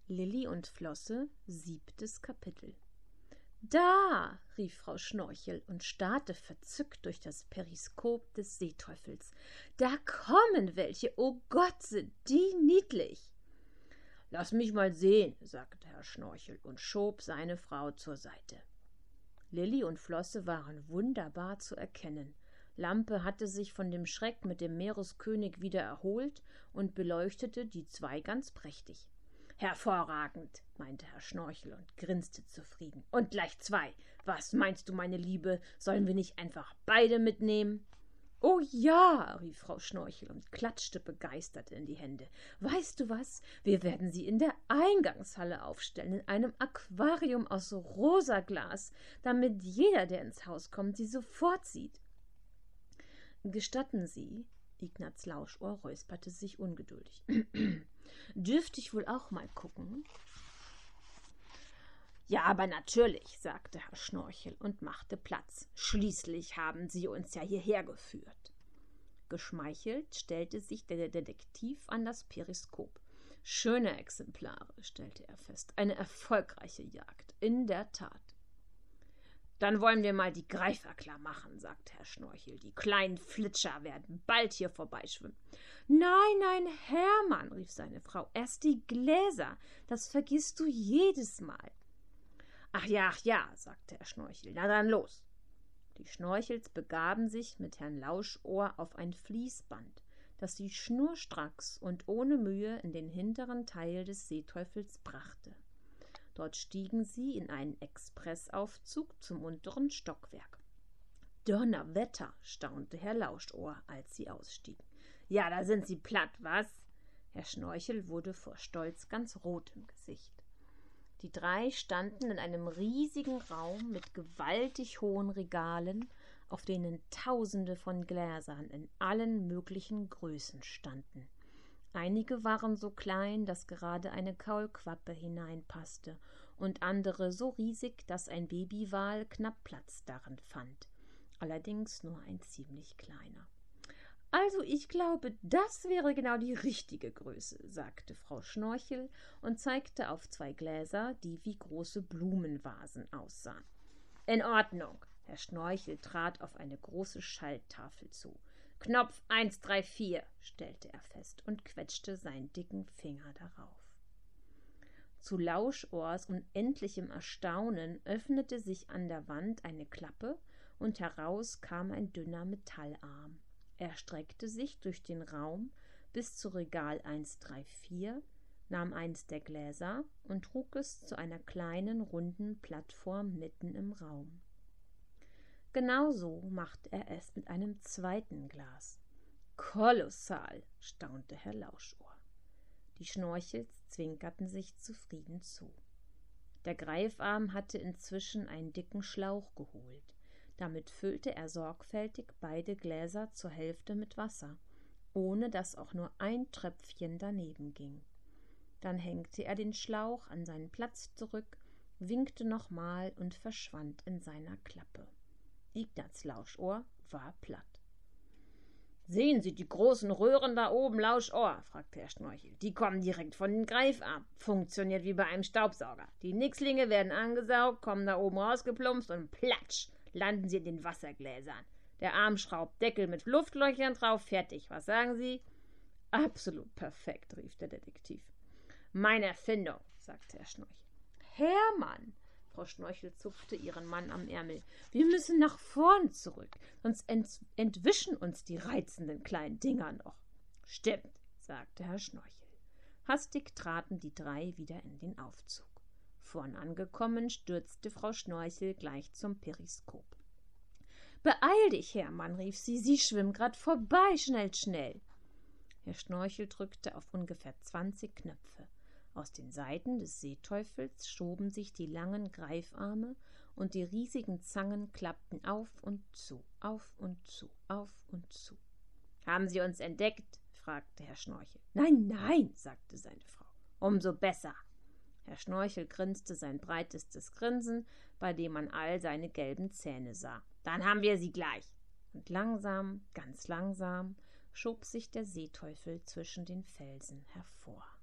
Lilli und Flosse, 7. Kapitel. »Da«, rief Frau Schnorchel und starrte verzückt durch das Periskop des Seeteufels. »Da kommen welche, oh Gott, sind die niedlich!« »Lass mich mal sehen«, sagte Herr Schnorchel und schob seine Frau zur Seite. Lilli und Flosse waren wunderbar zu erkennen. Lampe hatte sich von dem Schreck mit dem Meereskönig wieder erholt und beleuchtete die zwei ganz prächtig. »Hervorragend«, meinte Herr Schnorchel und grinste zufrieden. »Und gleich 2. Was meinst du, meine Liebe? Sollen wir nicht einfach beide mitnehmen?« »Oh ja«, rief Frau Schnorchel und klatschte begeistert in die Hände. »Weißt du was? Wir werden sie in der Eingangshalle aufstellen, in einem Aquarium aus Rosaglas, damit jeder, der ins Haus kommt, sie sofort sieht.« »Gestatten Sie«, Ignaz Lauschohr räusperte sich ungeduldig, »dürfte ich wohl auch mal gucken?« »Ja, aber natürlich«, sagte Herr Schnorchel und machte Platz. »Schließlich haben Sie uns ja hierher geführt.« Geschmeichelt stellte sich der Detektiv an das Periskop. »Schöne Exemplare«, stellte er fest. »Eine erfolgreiche Jagd, in der Tat.« »Dann wollen wir mal die Greifer klar machen«, sagte Herr Schnorchel. »Die kleinen Flitscher werden bald hier vorbeischwimmen.« »Nein, Hermann«, rief seine Frau, »erst die Gläser. Das vergisst du jedes Mal.« »Ach ja«, sagte Herr Schnorchel. »Na dann los.« Die Schnorchels begaben sich mit Herrn Lauschohr auf ein Fließband, das sie schnurstracks und ohne Mühe in den hinteren Teil des Seeteufels brachte. Dort stiegen sie in einen Expressaufzug zum unteren Stockwerk. »Donnerwetter«, staunte Herr Lauschohr, als sie ausstiegen. »Ja, da sind sie platt, was?« Herr Schnorchel wurde vor Stolz ganz rot im Gesicht. Die drei standen in einem riesigen Raum mit gewaltig hohen Regalen, auf denen Tausende von Gläsern in allen möglichen Größen standen. Einige waren so klein, dass gerade eine Kaulquappe hineinpasste, und andere so riesig, dass ein Babywal knapp Platz darin fand. Allerdings nur ein ziemlich kleiner. »Also ich glaube, das wäre genau die richtige Größe«, sagte Frau Schnorchel und zeigte auf 2 Gläser, die wie große Blumenvasen aussahen. »In Ordnung«, Herr Schnorchel trat auf eine große Schalttafel zu. »Knopf 134«, stellte er fest und quetschte seinen dicken Finger darauf. Zu Lauschohrs unendlichem Erstaunen öffnete sich an der Wand eine Klappe und heraus kam ein dünner Metallarm. Er streckte sich durch den Raum bis zu Regal 134, nahm eins der Gläser und trug es zu einer kleinen, runden Plattform mitten im Raum. Genauso machte er es mit einem zweiten Glas. »Kolossal«, staunte Herr Lauschohr. Die Schnorchels zwinkerten sich zufrieden zu. Der Greifarm hatte inzwischen einen dicken Schlauch geholt. Damit füllte er sorgfältig beide Gläser zur Hälfte mit Wasser, ohne dass auch nur ein Tröpfchen daneben ging. Dann hängte er den Schlauch an seinen Platz zurück, winkte nochmal und verschwand in seiner Klappe. Ignaz Lauschohr war platt. »Sehen Sie die großen Röhren da oben, Lauschohr?« fragte Herr Schnorchel. »Die kommen direkt von den Greifarmen. Funktioniert wie bei einem Staubsauger. Die Nixlinge werden angesaugt, kommen da oben rausgeplumpst und platsch, landen sie in den Wassergläsern. Der Arm schraubt Deckel mit Luftlöchern drauf, fertig. Was sagen Sie?« »Absolut perfekt«, rief der Detektiv. »Meine Erfindung«, sagte Herr Schnorchel. »Hermann«, Frau Schnorchel zupfte ihren Mann am Ärmel, »wir müssen nach vorn zurück, sonst entwischen uns die reizenden kleinen Dinger noch.« »Stimmt«, sagte Herr Schnorchel. Hastig traten die 3 wieder in den Aufzug. Vorn angekommen, stürzte Frau Schnorchel gleich zum Periskop. »Beeil dich, Hermann«, rief sie, »sie schwimmen grad vorbei, schnell!« Herr Schnorchel drückte auf ungefähr 20 Knöpfe. Aus den Seiten des Seeteufels schoben sich die langen Greifarme und die riesigen Zangen klappten auf und zu, auf und zu, auf und zu. »Haben Sie uns entdeckt?« fragte Herr Schnorchel. »Nein«, sagte seine Frau. »Umso besser.« Herr Schnorchel grinste sein breitestes Grinsen, bei dem man all seine gelben Zähne sah. »Dann haben wir sie gleich.« Und langsam, ganz langsam, schob sich der Seeteufel zwischen den Felsen hervor.